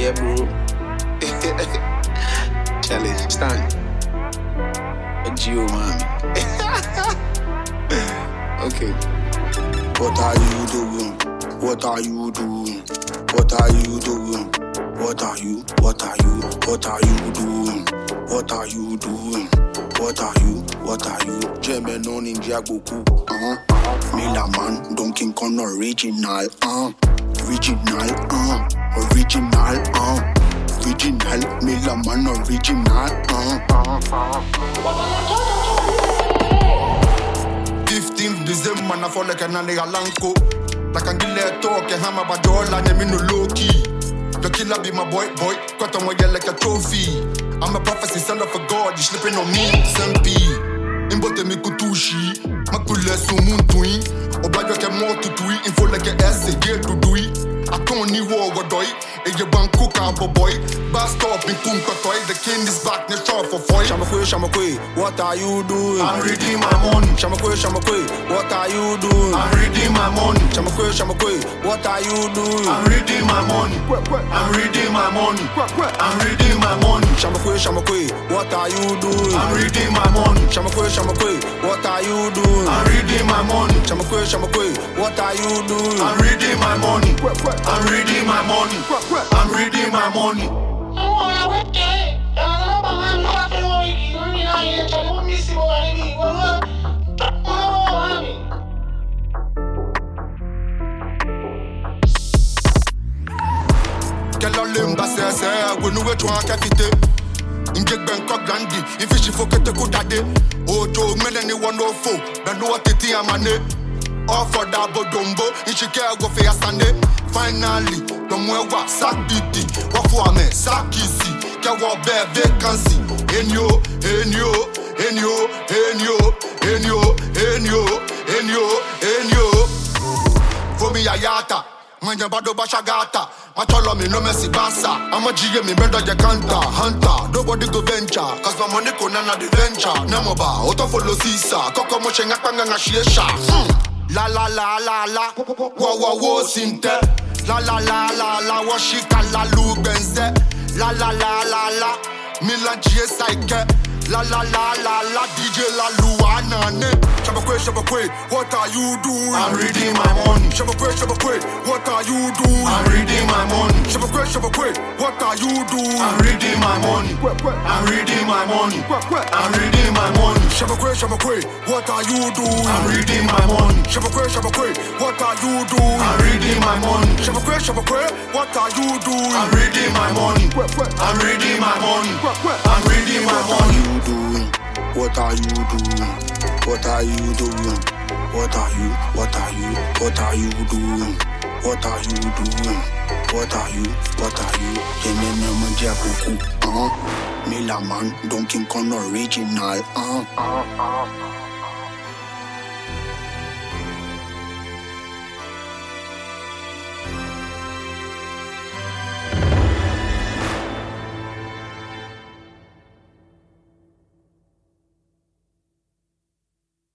Yeah, bro. Challenge, stand. A Geo, man. Okay. What are you doing? What are you doing? What are you doing? What are you doing? What are you doing? What are you? German on in Jagoku, Miller man, Donkey Kong original, original, Miller man original, 15th December, I fall like an Alanko. Like a gillet talk, and hammer by door, and I'm in the low key. The killer be my boy, cut on my yell like a trophy. I'm a prophecy, son of a god, you slipping on me, Sempi. Imbote mi kutushi, makule sumuntui. Obajo ke mo tutui, info like a essay, get to do it. I can't need war, doi. And you bank cook out, boy. Bast up in Kunka toy. The king is back, the shop for foil. Shamakwe, what are you doing? I'm reading my money. Shamakwe, what are you doing? I'm reading my money. Shamakwe, what are you doing? I'm reading my money. I'm reading my money. I'm reading my money. Shamakwe, what are you doing? I'm reading my money. Shamakwe, what are you doing? I'm reading my money. Shamakwe, what are you doing? I'm reading my money. I'm reading my money. I'm reading my money. Quelle limba c'est, we nous étions en qualité. Injek Bangkok Gandhi, if she forget to go daddy. Ojo, Melanie 104, then no titi amane. All for that bodombo, in Chicago go for your Sunday. Finally, the mwewa, sack biti, wafuame, sack easy, kawa bear vacancy. Enyo. For me ayata, manya bado bashagata. Matolo me no messy basa. I'm a GM me benda jakanta, hunter. Nobody go venture, cause my money ko nana the venture. Namoba, auto follow sisa, koko mo chenga panga nga shiesha. La, wo sinte. La, washika la lu benze. La, Milan GSIK. La, DJ la luanane. Shabakwe, what are you doing? I'm reading my money. Shabakwe, what are you doing? I'm reading my money. Shabakwe, what are you doing? I'm reading my money. I'm reading my money. I'm reading my money. Shabakwe, what are you doing? I'm reading my money. Shabakwe, what are you doing? I'm reading my money. Shabakwe, what are you doing? I'm reading my money. I'm reading my money. I'm reading my money. What are you doing? What are you doing? What are you doing? What are you doing? Yememe Jagoku, Miller man, Donkey Kong original,